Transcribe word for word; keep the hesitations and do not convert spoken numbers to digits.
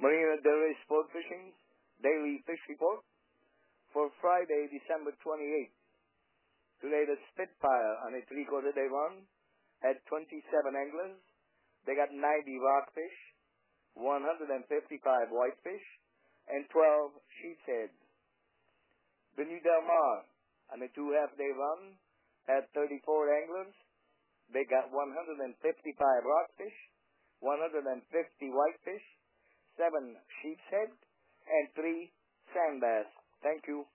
Marina Del Rey Sport Fishing Daily Fish Report for Friday, December twenty-eighth. Today the Spitfire on a three-quarter day run had twenty-seven anglers. They got ninety rockfish, one hundred fifty-five whitefish, and twelve sheepshead. The New Del Mar on a two-half-day run had thirty-four anglers. They got one hundred fifty-five rockfish, one hundred fifty whitefish, seven sheepshead, and three sand bass. Thank you.